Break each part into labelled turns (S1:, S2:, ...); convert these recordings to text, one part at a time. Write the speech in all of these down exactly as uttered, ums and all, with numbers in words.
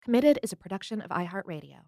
S1: Committed is a production of iHeartRadio.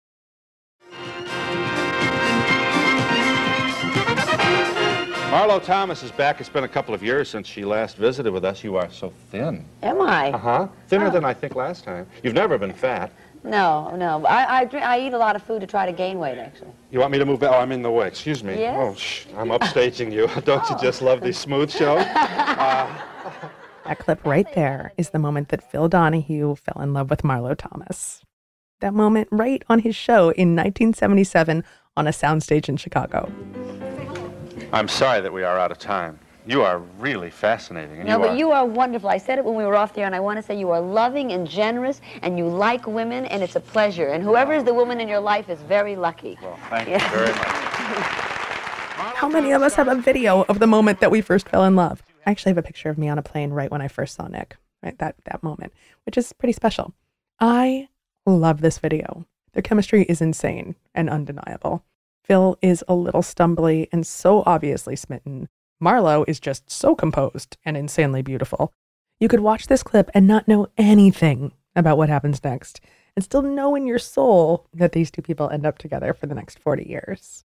S2: Marlo Thomas is back. It's been a couple of years since she last visited with us. You are so thin.
S3: Am I?
S2: Uh-huh. Thinner
S3: Oh.
S2: than I think last time. You've never been fat.
S3: No, no. I, I, drink, I eat a lot of food to try to gain weight, actually.
S2: You want me to move back? Oh, I'm in the way. Excuse me.
S3: Yes?
S2: Oh, shh. I'm upstaging you. Don't you just love these smooth shows? Uh,
S4: That clip right there is the moment that Phil Donahue fell in love with Marlo Thomas. That moment right on his show in nineteen seventy-seven on a soundstage in Chicago.
S2: I'm sorry that we are out of time. You are really fascinating. And
S3: No,
S2: you
S3: but
S2: are...
S3: you are wonderful. I said it when we were off there, and I want to say you are loving and generous, and you like women, and it's a pleasure. And whoever is the woman in your life is very lucky.
S2: Well, thank
S3: Yes.
S2: you very much.
S4: How many of us have a video of the moment that we first fell in love? I actually have a picture of me on a plane right when I first saw Nick, right? That, that moment, which is pretty special. I love this video. Their chemistry is insane and undeniable. Phil is a little stumbly and so obviously smitten. Marlo is just so composed and insanely beautiful. You could watch this clip and not know anything about what happens next, and still know in your soul that these two people end up together for the next forty years.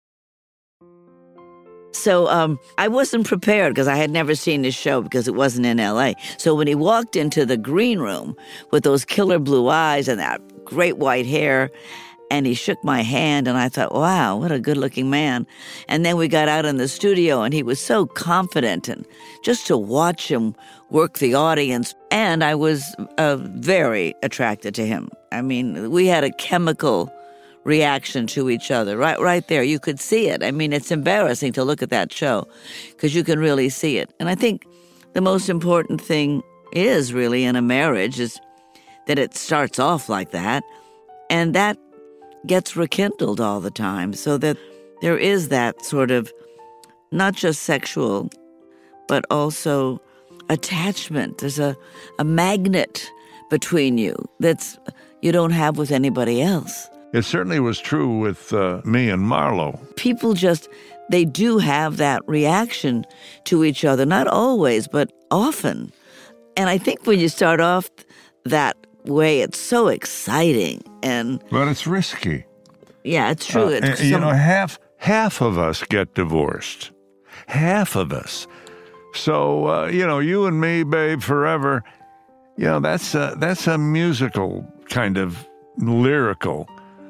S5: So um, I wasn't prepared because I had never seen his show because it wasn't in L A. So when he walked into the green room with those killer blue eyes and that great white hair, and he shook my hand, and I thought, wow, what a good-looking man. And then we got out in the studio, and he was so confident, and just to watch him work the audience, and I was uh, very attracted to him. I mean, we had a chemical reaction to each other right right there. You could see it. I mean, it's embarrassing to look at that show because you can really see it. And I think the most important thing is really in a marriage is that it starts off like that, and that gets rekindled all the time, so that there is that sort of not just sexual, but also attachment. There's a, a magnet between you that's you don't have with anybody else.
S6: It certainly was true with uh, me and Marlo.
S5: People just, they do have that reaction to each other, not always, but often. And I think when you start off that way, it's so exciting. And
S6: But it's risky.
S5: yeah, it's true.
S6: Uh,
S5: It's
S6: you
S5: some-
S6: know, half half of us get divorced. Half of us. So, uh, you know, you and me, babe, forever, you know, that's a, that's a musical kind of lyrical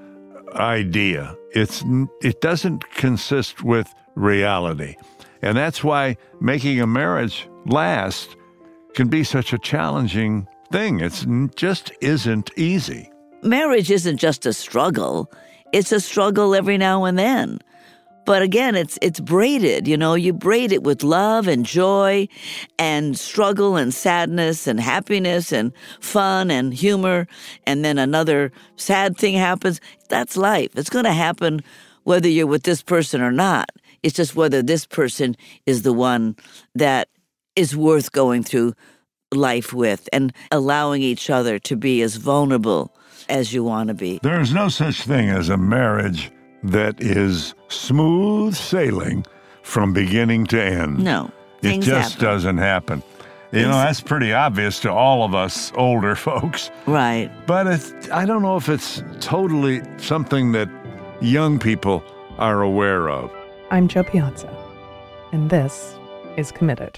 S6: idea. It's it doesn't consist with reality. And that's why making a marriage last can be such a challenging thing. It's just isn't easy.
S5: marriage isn't just a struggle. It's a struggle every now and then. But again, it's it's braided, you know, you braid it with love and joy and struggle and sadness and happiness and fun and humor. And then another sad thing happens. That's life. It's going to happen whether you're with this person or not. It's just whether this person is the one that is worth going through life with and allowing each other to be as vulnerable as you want to be.
S6: There is no such thing as a marriage that is smooth sailing from beginning to end.
S5: No.
S6: It
S5: things
S6: just
S5: happen.
S6: doesn't happen. You know, that's pretty obvious to all of us older folks.
S5: Right.
S6: But it's, I don't know if it's totally something that young people are aware of.
S4: I'm Joe Piazza, and this is Committed.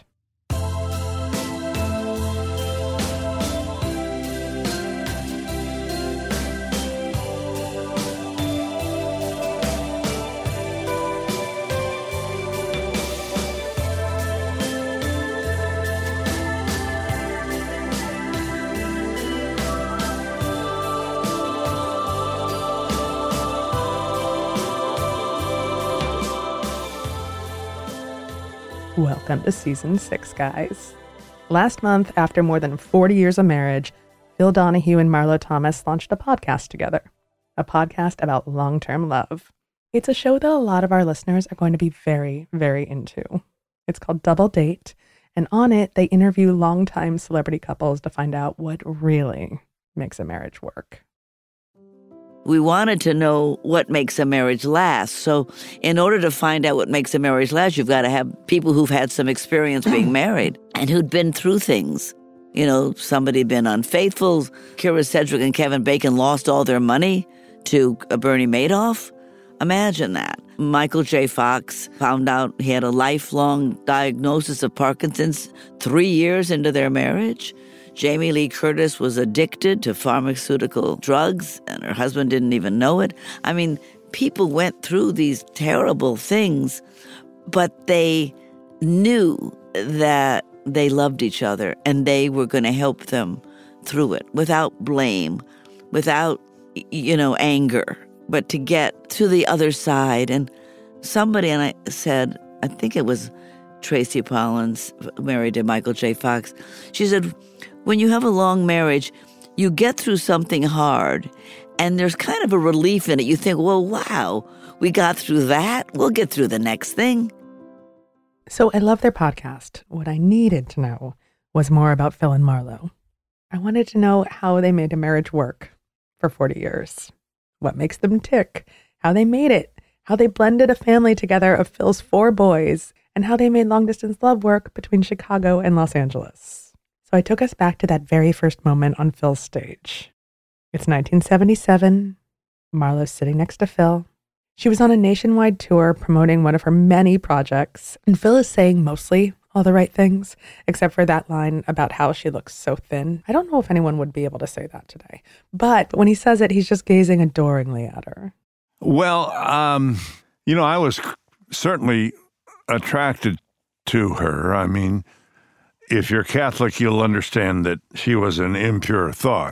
S4: Welcome to season six, guys. Last month, after more than forty years of marriage, Phil Donahue and Marlo Thomas launched a podcast together, a podcast about long-term love. It's a show that a lot of our listeners are going to be very, very into. It's called Double Date, and on it, they interview longtime celebrity couples to find out what really makes a marriage work.
S5: We wanted to know what makes a marriage last. So in order to find out what makes a marriage last, you've got to have people who've had some experience being married and who'd been through things. you know, somebody had been unfaithful. Kira Sedgwick and Kevin Bacon lost all their money to uh, Bernie Madoff. Imagine that. Michael J. Fox found out he had a lifelong diagnosis of Parkinson's three years into their marriage. Jamie Lee Curtis was addicted to pharmaceutical drugs, and her husband didn't even know it. I mean, people went through these terrible things, but they knew that they loved each other and they were going to help them through it without blame, without, you know, anger, but to get to the other side. And somebody, and I said, I think it was Tracy Pollins, married to Michael J. Fox, she said, when you have a long marriage, you get through something hard, and there's kind of a relief in it. You think, well, wow, we got through that. We'll get through the next thing.
S4: So I love their podcast. What I needed to know was more about Phil and Marlo. I wanted to know how they made a marriage work for forty years, what makes them tick, how they made it, how they blended a family together of Phil's four boys, and how they made long-distance love work between Chicago and Los Angeles. So I took us back to that very first moment on Phil's stage. It's nineteen seventy-seven. Marlo's sitting next to Phil. She was on a nationwide tour promoting one of her many projects, and Phil is saying mostly all the right things, except for that line about how she looks so thin. I don't know if anyone would be able to say that today, but when he says it, he's just gazing adoringly at her.
S6: Well, um, you know, I was certainly attracted to her. I mean, if you're Catholic, you'll understand that she was an impure thought.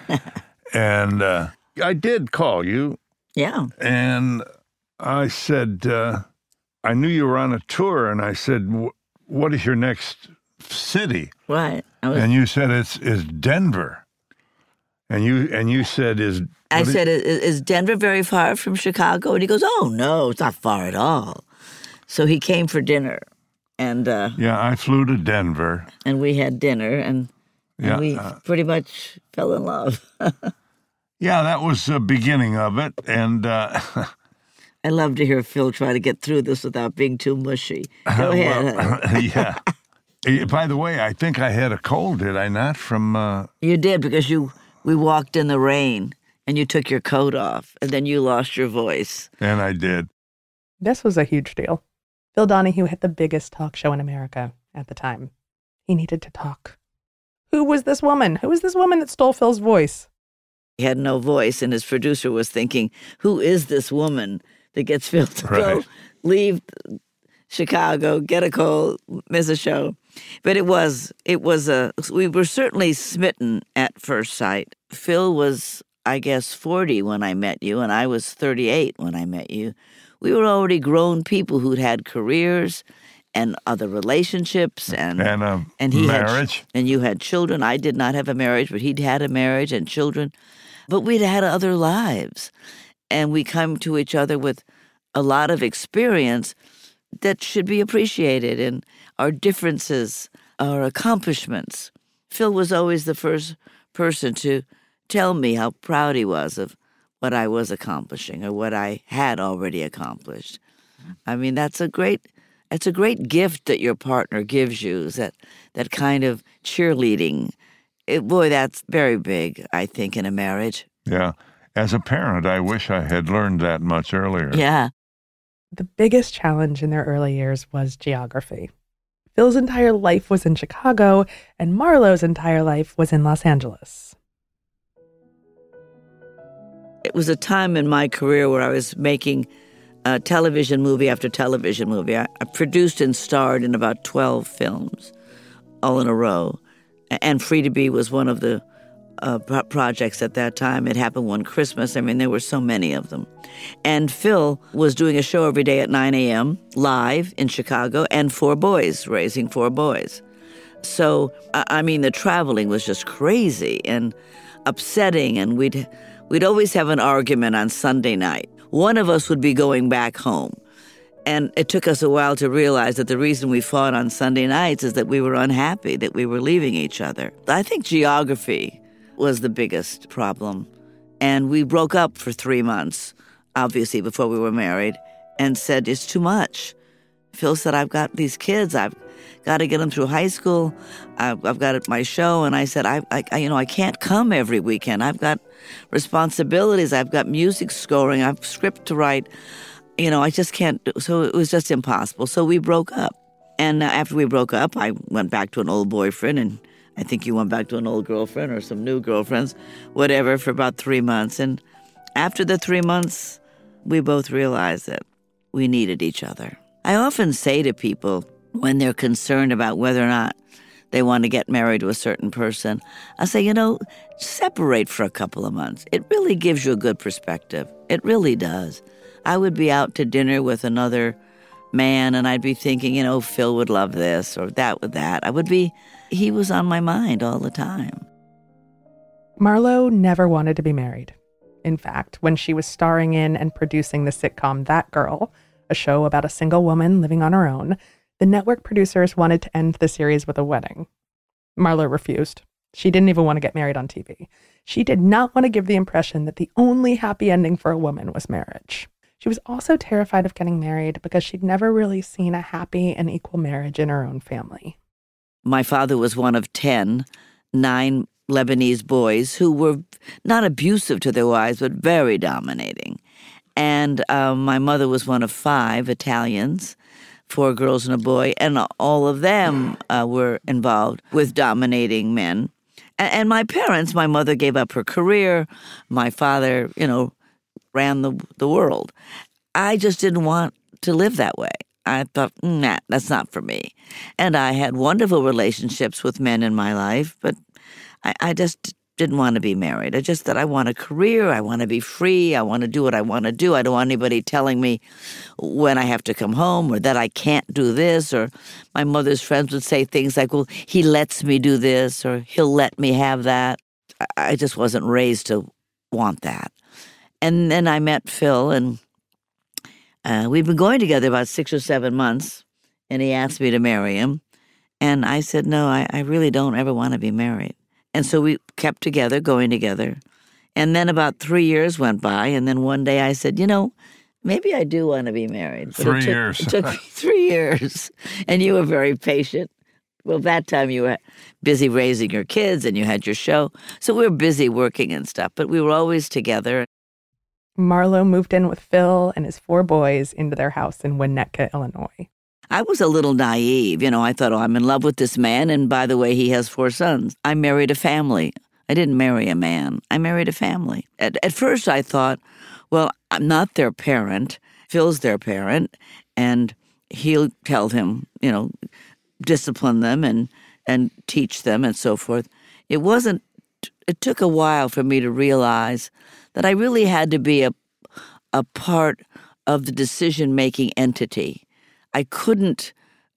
S6: And uh, I did call you.
S5: Yeah.
S6: And I said, uh, I knew you were on a tour, and I said, what is your next city?
S5: Right. I was,
S6: and you said, it's, it's Denver. And you and you said, is...
S5: I said, is, is Denver very far from Chicago? And he goes, oh, no, it's not far at all. So he came for dinner. And uh,
S6: yeah, I flew to Denver.
S5: And we had dinner, and, and
S6: yeah,
S5: we
S6: uh,
S5: pretty much fell in love.
S6: Yeah, that was the beginning of it, and... Uh,
S5: I love to hear Phil try to get through this without being too mushy. Go ahead.
S6: Well, yeah. By the way, I think I had a cold, did I not, from... Uh...
S5: You did, because you we walked in the rain, and you took your coat off, and then you lost your voice.
S6: And I did.
S4: This was a huge deal. Phil Donahue had the biggest talk show in America at the time. He needed to talk. Who was this woman? Who was this woman that stole Phil's voice?
S5: He had no voice, and his producer was thinking, who is this woman that gets Phil to
S6: right.
S5: go leave Chicago, get a cold, miss a show? But it was, it was a, we were certainly smitten at first sight. Phil was, I guess, forty when I met you, and I was thirty-eight when I met you. We were already grown people who'd had careers and other relationships, and
S6: and a
S5: and he
S6: marriage.
S5: Had, and you had children. I did not have a marriage, but he'd had a marriage and children. But we'd had other lives, and we come to each other with a lot of experience that should be appreciated, and our differences, our accomplishments. Phil was always the first person to tell me how proud he was of what I was accomplishing or what I had already accomplished. I mean, that's a great, it's a great gift that your partner gives you, is that, that kind of cheerleading. It, boy, that's very big, I think, in a marriage.
S6: Yeah. As a parent, I wish I had learned that much earlier.
S5: Yeah.
S4: The biggest challenge in their early years was geography. Phil's entire life was in Chicago, and Marlo's entire life was in Los Angeles.
S5: It was a time in my career where I was making uh, television movie after television movie. I, I produced and starred in about twelve films, all in a row. And Free to Be was one of the uh, pro- projects at that time. It happened one Christmas. I mean, there were so many of them. And Phil was doing a show every day at nine a.m. live in Chicago, and four boys, raising four boys. So, I, I mean, the traveling was just crazy and upsetting, and we'd we'd always have an argument on Sunday night. One of us would be going back home. And it took us a while to realize that the reason we fought on Sunday nights is that we were unhappy, that we were leaving each other. I think geography was the biggest problem. And we broke up for three months, obviously, before we were married, and said, it's too much. Phil said, I've got these kids. I've got to get them through high school. I've, I've got my show, and I said, I, I, you know, I can't come every weekend. I've got responsibilities. I've got music scoring. I've script to write. You know, I just can't do. So it was just impossible. So we broke up. And after we broke up, I went back to an old boyfriend, and I think you went back to an old girlfriend or some new girlfriends, whatever, for about three months. And after the three months, we both realized that we needed each other. I often say to people when they're concerned about whether or not they want to get married to a certain person, I say, you know, separate for a couple of months. It really gives you a good perspective. It really does. I would be out to dinner with another man, and I'd be thinking, you know, Phil would love this or that with that. I would be, he was on my mind all the time.
S4: Marlo never wanted to be married. In fact, when she was starring in and producing the sitcom That Girl, a show about a single woman living on her own, the network producers wanted to end the series with a wedding. Marlo refused. She didn't even want to get married on T V. She did not want to give the impression that the only happy ending for a woman was marriage. She was also terrified of getting married because she'd never really seen a happy and equal marriage in her own family.
S5: My father was one of ten, nine Lebanese boys who were not abusive to their wives, but very dominating. And um, my mother was one of five Italians, four girls and a boy, and all of them uh, were involved with dominating men. And, and my parents, my mother gave up her career. My father, you know, ran the the world. I just didn't want to live that way. I thought, nah, that's not for me. And I had wonderful relationships with men in my life, but I, I just didn't want to be married. I just thought I want a career. I want to be free. I want to do what I want to do. I don't want anybody telling me when I have to come home or that I can't do this. Or my mother's friends would say things like, well, he lets me do this or he'll let me have that. I just wasn't raised to want that. And then I met Phil, and uh, we'd been going together about six or seven months, and he asked me to marry him. And I said, no, I, I really don't ever want to be married. And so we kept together, going together. And then about three years went by, and then one day I said, you know, maybe I do want to be married. But
S6: Three
S5: it took,
S6: years.
S5: It took me three years, and you were very patient. Well, that time you were busy raising your kids, and you had your show. So we were busy working and stuff, but we were always together.
S4: Marlo moved in with Phil and his four boys into their house in Winnetka, Illinois.
S5: I was a little naive. You know, I thought, oh, I'm in love with this man, and by the way, he has four sons. I married a family. I didn't marry a man. I married a family. At, at first, I thought, well, I'm not their parent. Phil's their parent, and he'll tell him, you know, discipline them and, and teach them and so forth. It wasn't, it took a while for me to realize that I really had to be a, a part of the decision-making entity. I couldn't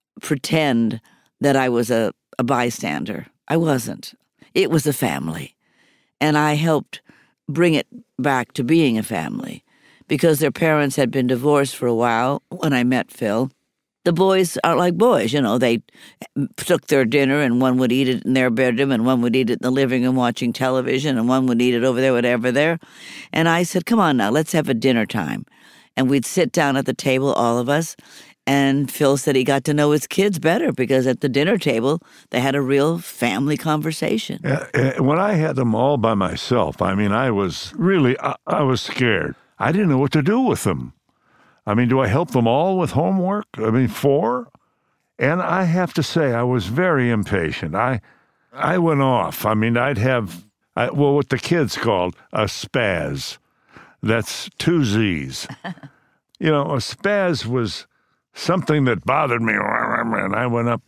S5: pretend that I was a, a bystander. I wasn't. It was a family. And I helped bring it back to being a family because their parents had been divorced for a while when I met Phil. The boys are like boys, you know. They took their dinner, and one would eat it in their bedroom, and one would eat it in the living room watching television, and one would eat it over there, whatever there. And I said, come on now, let's have a dinner time. And we'd sit down at the table, all of us, and Phil said he got to know his kids better because at the dinner table, they had a real family conversation.
S6: Uh, when I had them all by myself, I mean, I was really, I, I was scared. I didn't know what to do with them. I mean, do I help them all with homework? I mean, four? And I have to say, I was very impatient. I I went off. I mean, I'd have, I, well, what the kids called a spaz. That's two Z's. You know, a spaz was something that bothered me, and I went up.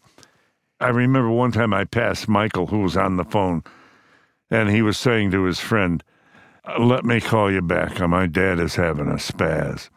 S6: I remember one time I passed Michael, who was on the phone, and he was saying to his friend, let me call you back. My dad is having a spaz.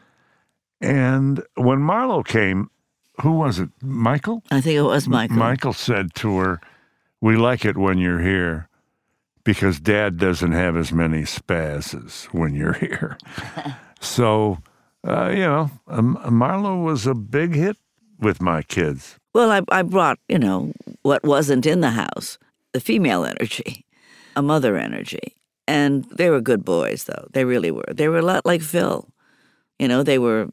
S6: And when Marlo came, who was it, Michael?
S5: I think it was Michael.
S6: Michael said to her, we like it when you're here because Dad doesn't have as many spazzes when you're here. So, uh, you know, um, Marlo was a big hit with my kids.
S5: Well, I, I brought, you know, what wasn't in the house, the female energy, a mother energy. And they were good boys, though. They really were. They were a lot like Phil. You know, they were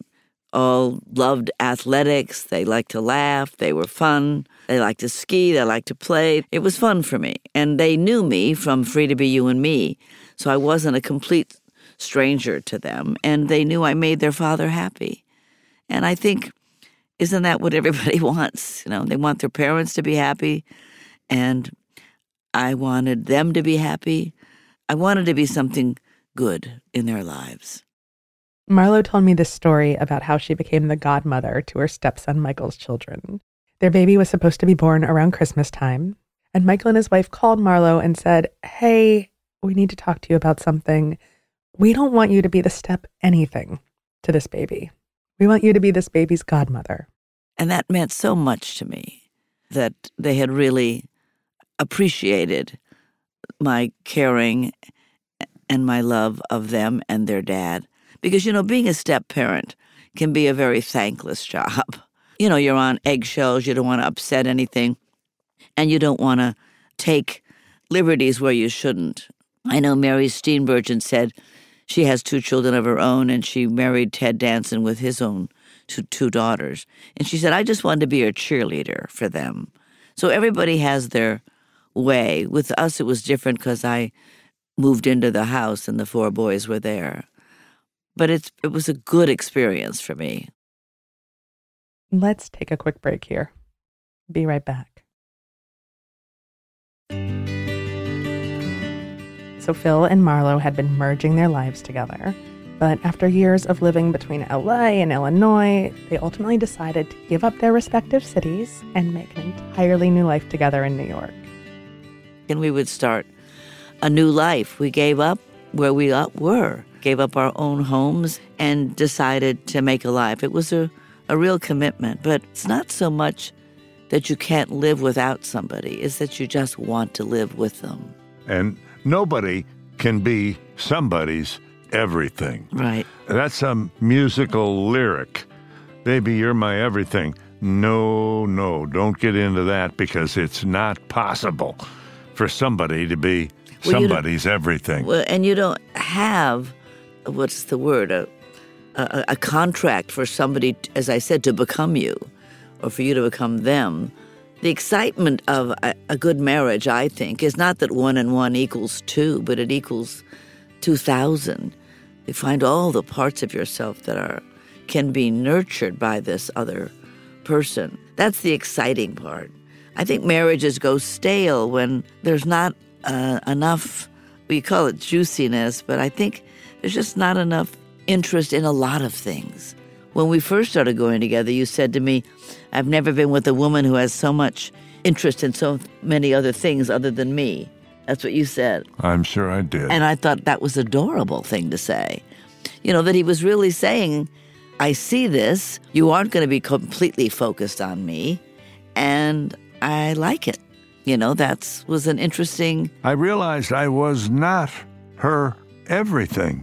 S5: all loved athletics. They liked to laugh. They were fun. They liked to ski. They liked to play. It was fun for me. And they knew me from Free to Be You and Me. So I wasn't a complete stranger to them. And they knew I made their father happy. And I think, isn't that what everybody wants? You know, they want their parents to be happy. And I wanted them to be happy. I wanted to be something good in their lives.
S4: Marlo told me this story about how she became the godmother to her stepson Michael's children. Their baby was supposed to be born around Christmas time, and Michael and his wife called Marlo and said, "Hey, we need to talk to you about something. We don't want you to be the step anything to this baby. We want you to be this baby's godmother."
S5: And that meant so much to me, that they had really appreciated my caring and my love of them and their dad. Because, you know, being a step-parent can be a very thankless job. You know, you're on eggshells, you don't want to upset anything, and you don't want to take liberties where you shouldn't. I know Mary Steenburgen said she has two children of her own, and she married Ted Danson with his own two, two daughters. And she said, I just wanted to be a cheerleader for them. So everybody has their way. With us, it was different because I moved into the house and the four boys were there. But it's it was a good experience for me.
S4: Let's take a quick break here. Be right back. So Phil and Marlo had been merging their lives together. But after years of living between L A and Illinois, they ultimately decided to give up their respective cities and make an entirely new life together in New York.
S5: And we would start a new life. We gave up where we were, gave up our own homes and decided to make a life. It was a, a real commitment, but it's not so much that you can't live without somebody, it's that you just want to live with them.
S6: And nobody can be somebody's everything.
S5: Right.
S6: That's a musical lyric. Baby, you're my everything. No, no, don't get into that because it's not possible for somebody to be well, somebody's everything.
S5: Well, and you don't have, what's the word, a, a, a contract for somebody, as I said, to become you or for you to become them. The excitement of a, a good marriage, I think, is not that one and one equals two, but it equals two thousand. You find all the parts of yourself that are can be nurtured by this other person. That's the exciting part. I think marriages go stale when there's not uh, enough, we call it juiciness, but I think there's just not enough interest in a lot of things. When we first started going together, you said to me, I've never been with a woman who has so much interest in so many other things other than me. That's what you said.
S6: I'm sure I did.
S5: And I thought that was an adorable thing to say. You know, that he was really saying, I see this, you aren't going to be completely focused on me, and I like it. You know, that was an interesting...
S6: I realized I was not her everything,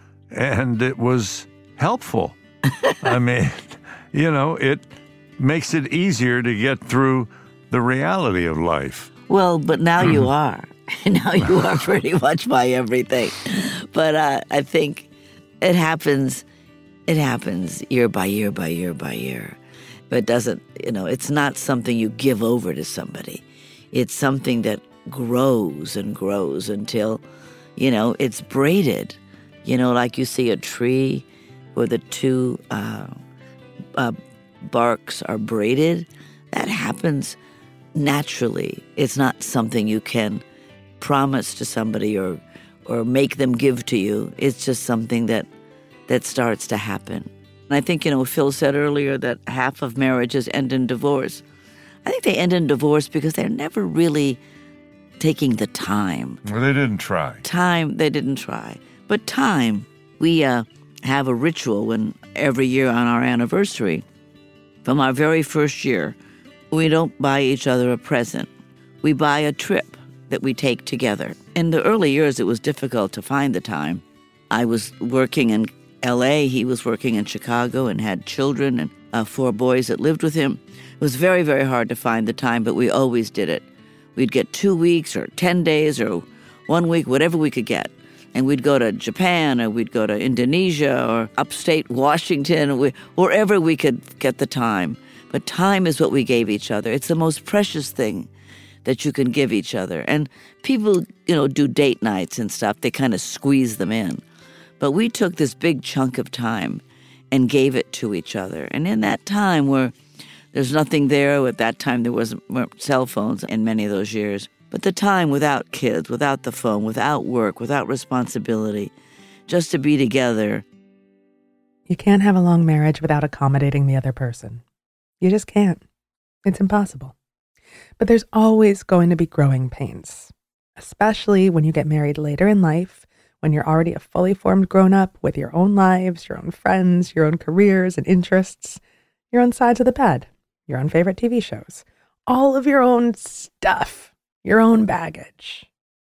S6: and it was helpful. I mean, you know, it makes it easier to get through the reality of life.
S5: Well, but now you are. Now you are pretty much my everything. But uh, I think it happens, it happens year by year by year by year. But it doesn't, you know, it's not something you give over to somebody. It's something that grows and grows until, you know, it's braided. You know, like you see a tree where the two uh, uh, barks are braided. That happens naturally. It's not something you can promise to somebody or or make them give to you. It's just something that that starts to happen. And I think, you know, Phil said earlier that half of marriages end in divorce. I think they end in divorce because they're never really taking the time.
S6: Well, they didn't try.
S5: Time, they didn't try. But time, we uh, have a ritual when every year on our anniversary, from our very first year, we don't buy each other a present. We buy a trip that we take together. In the early years, it was difficult to find the time. I was working in L A, he was working in Chicago and had children and uh, four boys that lived with him. It was very, very hard to find the time, but we always did it. We'd get two weeks or ten days or one week, whatever we could get. And we'd go to Japan, or we'd go to Indonesia, or upstate Washington, we, wherever we could get the time. But time is what we gave each other. It's the most precious thing that you can give each other. And people, you know, do date nights and stuff. They kind of squeeze them in. But we took this big chunk of time and gave it to each other. And in that time where there's nothing there, at that time there wasn't cell phones in many of those years, but the time without kids, without the phone, without work, without responsibility, just to be together.
S4: You can't have a long marriage without accommodating the other person. You just can't. It's impossible. But there's always going to be growing pains, especially when you get married later in life, when you're already a fully formed grown-up with your own lives, your own friends, your own careers and interests, your own sides of the bed, your own favorite T V shows, all of your own stuff, your own baggage.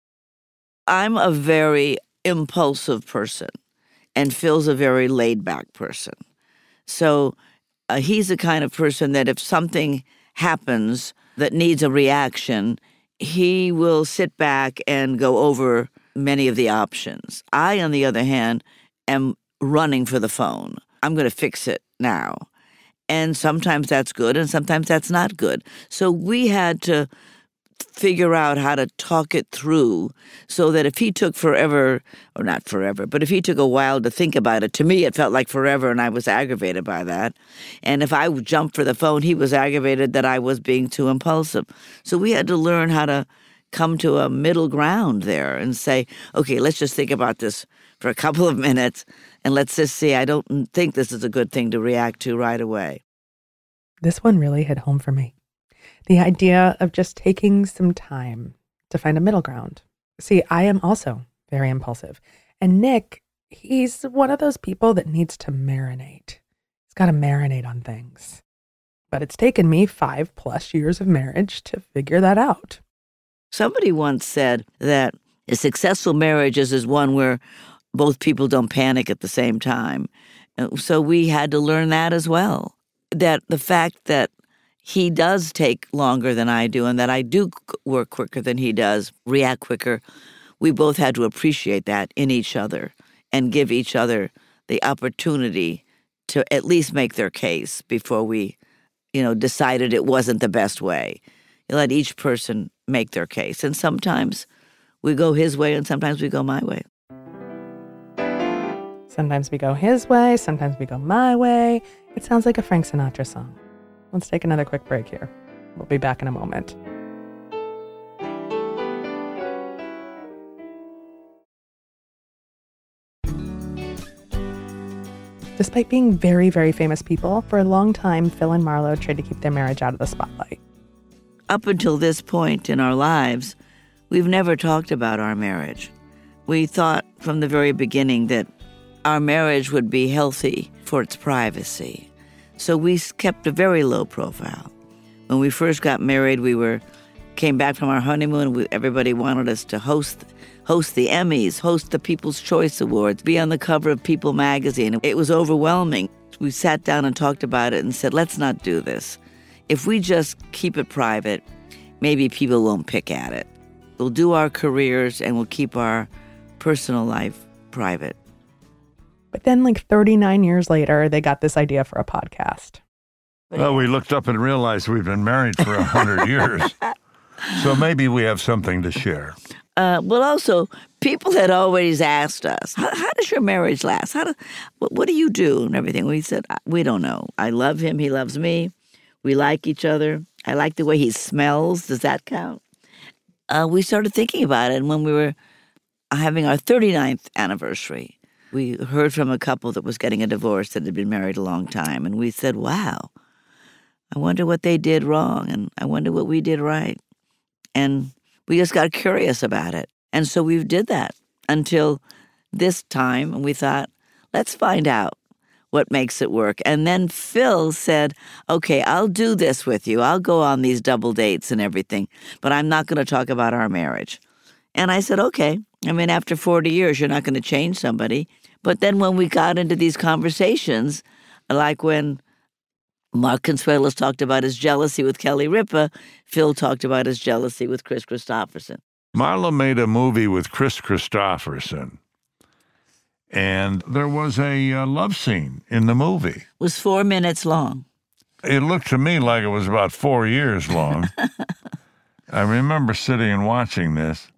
S5: I'm a very impulsive person, and Phil's a very laid-back person. So uh, he's the kind of person that if something happens that needs a reaction, he will sit back and go over many of the options. I, on the other hand, am running for the phone. I'm going to fix it now. And sometimes that's good, and sometimes that's not good. So we had to figure out how to talk it through so that if he took forever, or not forever, but if he took a while to think about it, to me it felt like forever, and I was aggravated by that. And if I jumped for the phone, he was aggravated that I was being too impulsive. So we had to learn how to come to a middle ground there and say, okay, let's just think about this for a couple of minutes, and let's just see, I don't think this is a good thing to react to right away.
S4: This one really hit home for me. The idea of just taking some time to find a middle ground. See, I am also very impulsive. And Nick, he's one of those people that needs to marinate. He's got to marinate on things. But it's taken me five plus years of marriage to figure that out.
S5: Somebody once said that a successful marriage is, is one where both people don't panic at the same time. So we had to learn that as well. That the fact that he does take longer than I do and that I do work quicker than he does, react quicker, we both had to appreciate that in each other and give each other the opportunity to at least make their case before we, you know, decided it wasn't the best way. You let each person make their case. And sometimes we go his way and sometimes we go my way.
S4: Sometimes we go his way, sometimes we go my way. It sounds like a Frank Sinatra song. Let's take another quick break here. We'll be back in a moment. Despite being very, very famous people, for a long time, Phil and Marlo tried to keep their marriage out of the spotlight.
S5: Up until this point in our lives, we've never talked about our marriage. We thought from the very beginning that our marriage would be healthy for its privacy. So we kept a very low profile. When we first got married, we were came back from our honeymoon. We, everybody wanted us to host host the Emmys, host the People's Choice Awards, be on the cover of People magazine. It was overwhelming. We sat down and talked about it and said, let's not do this. If we just keep it private, maybe people won't pick at it. We'll do our careers and we'll keep our personal life private.
S4: But then like thirty-nine years later, they got this idea for a podcast.
S6: Well, we looked up and realized we've been married for a hundred years. So maybe we have something to share.
S5: Uh, well, also, people had always asked us, how, how does your marriage last? How do, what, what do you do and everything? We said, we don't know. I love him. He loves me. We like each other. I like the way he smells. Does that count? Uh, we started thinking about it. And when we were having our thirty-ninth anniversary, we heard from a couple that was getting a divorce that had been married a long time. And we said, wow, I wonder what they did wrong. And I wonder what we did right. And we just got curious about it. And so we did that until this time. And we thought, let's find out what makes it work. And then Phil said, okay, I'll do this with you. I'll go on these double dates and everything, but I'm not going to talk about our marriage. And I said, okay. I mean, after forty years, you're not going to change somebody. But then when we got into these conversations, like when Mark Consuelos talked about his jealousy with Kelly Ripa, Phil talked about his jealousy with Kris Kristofferson.
S6: Marlo made a movie with Kris Kristofferson, And there was a uh, love scene in the movie.
S5: It was four minutes long.
S6: It looked to me like it was about four years long. I remember sitting and watching this,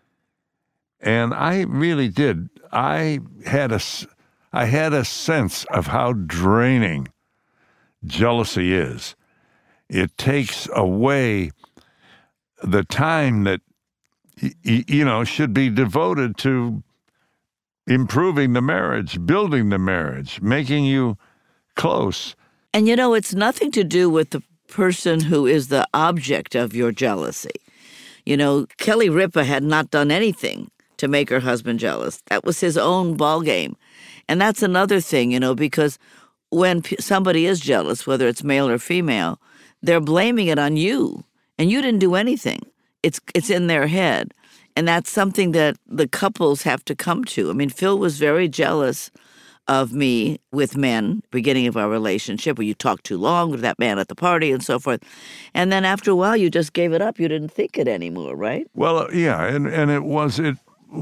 S6: and I really did. I had a, I had a sense of how draining jealousy is. It takes away the time that, y- you know, should be devoted to improving the marriage, building the marriage, making you close.
S5: And, you know, it's nothing to do with the person who is the object of your jealousy. You know, Kelly Ripa had not done anything to make her husband jealous. That was his own ballgame. And that's another thing, you know, because when p- somebody is jealous, whether it's male or female, they're blaming it on you, and you didn't do anything. It's it's in their head. And that's something that the couples have to come to. I mean, Phil was very jealous of me with men, beginning of our relationship, where you talked too long with that man at the party and so forth. And then after a while, you just gave it up. You didn't think it anymore, right?
S6: Well, yeah, and, and it was, it.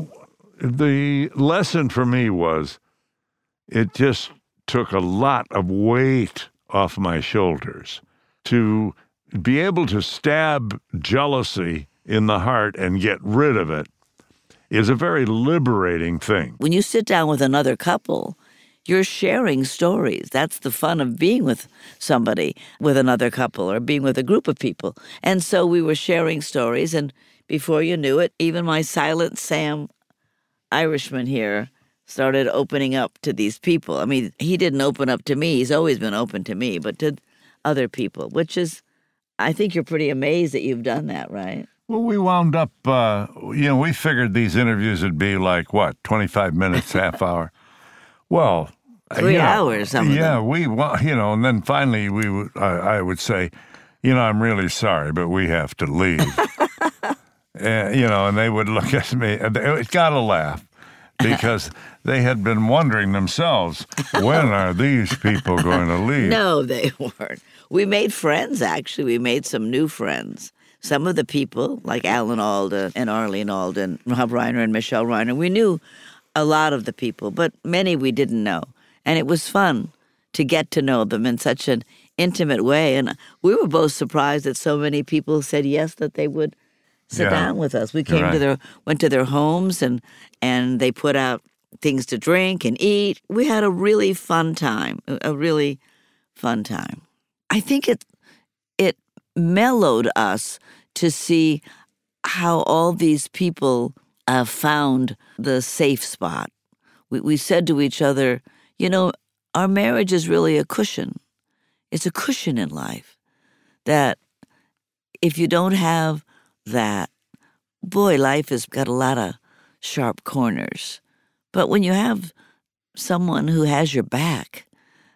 S6: the lesson for me was it just took a lot of weight off my shoulders to be able to stab jealousy in the heart and get rid of it is a very liberating thing.
S5: When you sit down with another couple, you're sharing stories. That's the fun of being with somebody, with another couple, or being with a group of people. And so we were sharing stories, and before you knew it, even my Silent Sam Irishman here started opening up to these people. I mean, he didn't open up to me. He's always been open to me, but to other people, which is, I think you're pretty amazed that you've done that, right?
S6: Well, we wound up, uh, you know, we figured these interviews would be like, what, twenty-five minutes, half hour? Well,
S5: Three
S6: you know,
S5: hours, some of
S6: yeah,
S5: them.
S6: we, well, you know, and then finally we would, I, I would say, you know, I'm really sorry, but we have to leave. uh, you know, and they would look at me, and they, it got a laugh because they had been wondering themselves, when are these people going to leave?
S5: No, they weren't. We made friends, actually. We made some new friends. Some of the people, like Alan Alda and Arlene Alda and Rob Reiner and Michelle Reiner, we knew a lot of the people, but many we didn't know. And it was fun to get to know them in such an intimate way. And we were both surprised that so many people said yes, that they would sit
S6: Yeah.
S5: down with us. We came
S6: Right.
S5: to their, went to their homes, and and they put out things to drink and eat. We had a really fun time, a a really fun time. I think it it mellowed us to see how all these people uh, found the safe spot. We, we said to each other, you know, our marriage is really a cushion. It's a cushion in life that if you don't have that, boy, life has got a lot of sharp corners. But when you have someone who has your back,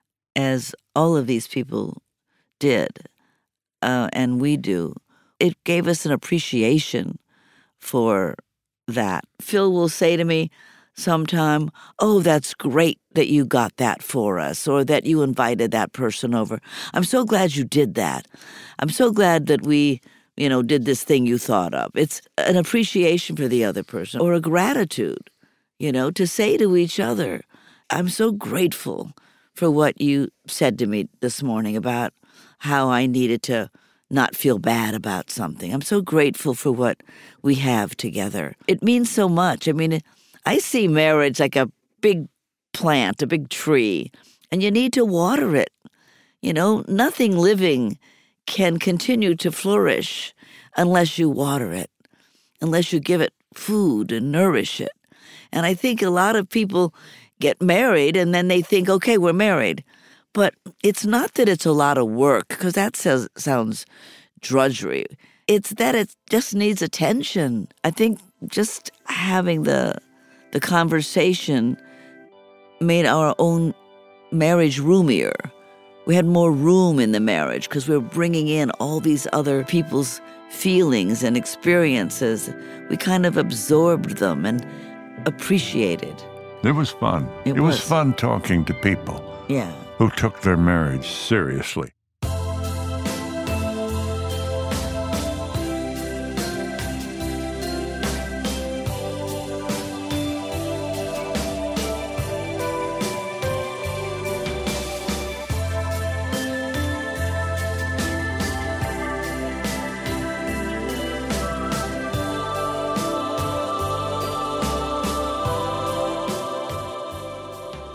S5: as all of these people did, uh, and we do, it gave us an appreciation for that. Phil will say to me sometime, oh, that's great that you got that for us, or that you invited that person over. I'm so glad you did that. I'm so glad that we, you know, did this thing you thought of. It's an appreciation for the other person, or a gratitude, you know, to say to each other, I'm so grateful for what you said to me this morning about how I needed to not feel bad about something. I'm so grateful for what we have together. It means so much. I mean, I see marriage like a big plant, a big tree, and you need to water it. You know, nothing living can continue to flourish unless you water it, unless you give it food and nourish it. And I think a lot of people get married and then they think, okay, we're married. But it's not that it's a lot of work, because that says, sounds drudgery. It's that it just needs attention. I think just having the the conversation made our own marriage roomier. We had more room in the marriage because we were bringing in all these other people's feelings and experiences. We kind of absorbed them and appreciated.
S6: It was fun.
S5: It
S6: was.
S5: was.
S6: fun talking to people
S5: Yeah.
S6: who took their marriage seriously.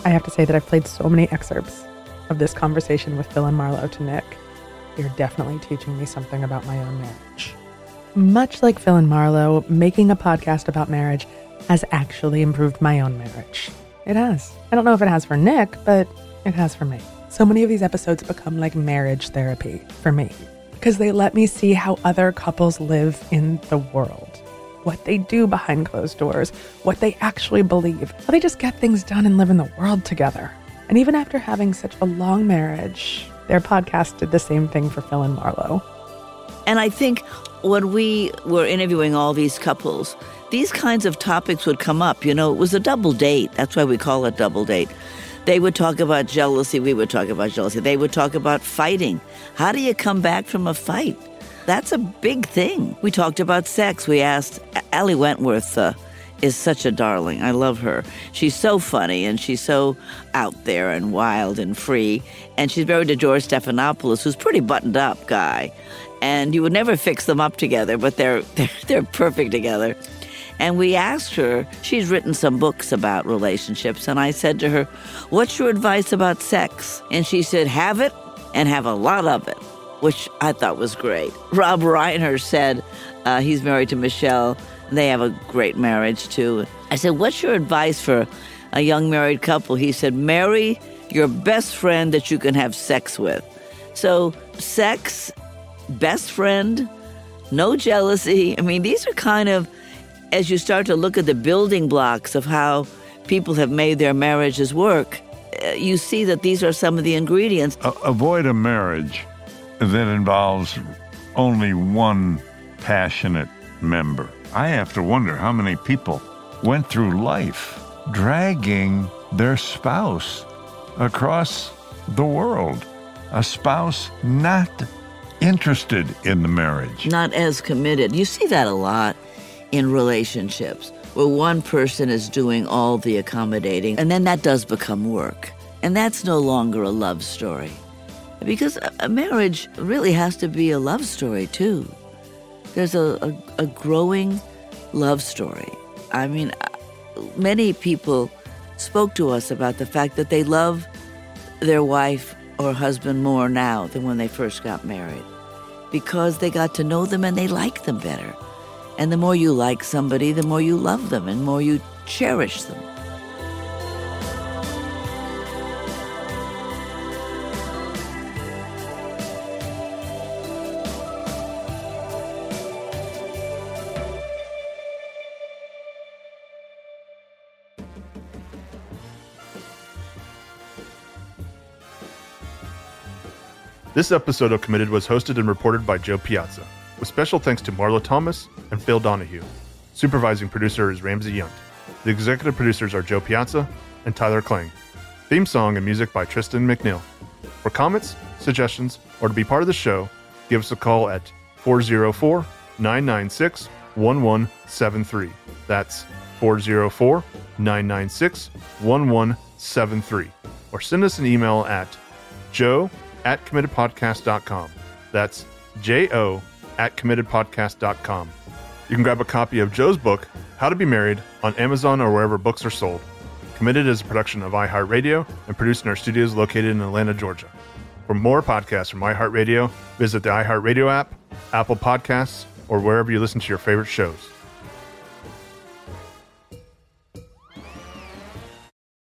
S4: I have to say that I've played so many excerpts of this conversation with Phil and Marlo to Nick. You're definitely teaching me something about my own marriage. Much like Phil and Marlo, making a podcast about marriage has actually improved my own marriage. It has. I don't know if it has for Nick, but it has for me. So many of these episodes become like marriage therapy for me because they let me see how other couples live in the world, what they do behind closed doors, what they actually believe, how they just get things done and live in the world together. And even after having such a long marriage, their podcast did the same thing for Phil and Marlo.
S5: And I think when we were interviewing all these couples, these kinds of topics would come up. You know, it was a double date. That's why we call it double date. They would talk about jealousy. We would talk about jealousy. They would talk about fighting. How do you come back from a fight? That's a big thing. We talked about sex. We asked, Allie Wentworth uh, is such a darling. I love her. She's so funny, and she's so out there and wild and free. And she's married to George Stephanopoulos, who's a pretty buttoned-up guy. And you would never fix them up together, but they're, they're, they're perfect together. And we asked her, she's written some books about relationships, and I said to her, what's your advice about sex? And she said, have it and have a lot of it, which I thought was great. Rob Reiner said uh, he's married to Michelle. They have a great marriage, too. I said, what's your advice for a young married couple? He said, marry your best friend that you can have sex with. So sex, best friend, no jealousy. I mean, these are kind of, as you start to look at the building blocks of how people have made their marriages work, uh, you see that these are some of the ingredients.
S6: A- avoid a marriage that involves only one passionate member. I have to wonder how many people went through life dragging their spouse across the world, a spouse not interested in the marriage.
S5: Not as committed. You see that a lot in relationships, where one person is doing all the accommodating, and then that does become work. And that's no longer a love story. Because a, a marriage really has to be a love story, too. There's a, a, a growing love story. I mean, many people spoke to us about the fact that they love their wife or husband more now than when they first got married, because they got to know them and they like them better. And the more you like somebody, the more you love them and more you cherish them.
S7: This episode of Committed was hosted and reported by Joe Piazza, with special thanks to Marlo Thomas and Phil Donahue. Supervising producer is Ramsey Yount. The executive producers are Joe Piazza and Tyler Klang. Theme song and music by Tristan McNeil. For comments, suggestions, or to be part of the show, give us a call at four oh four, nine nine six, one one seven three. That's four oh four, nine nine six, one one seven three. Or send us an email at joe at committed podcast dot com. That's J-O at committed podcast dot com. You can grab a copy of Joe's book, How to Be Married, on Amazon or wherever books are sold. Committed is a production of iHeartRadio and produced in our studios located in Atlanta, Georgia. For more podcasts from iHeartRadio, visit the iHeartRadio app, Apple Podcasts, or wherever you listen to your favorite shows.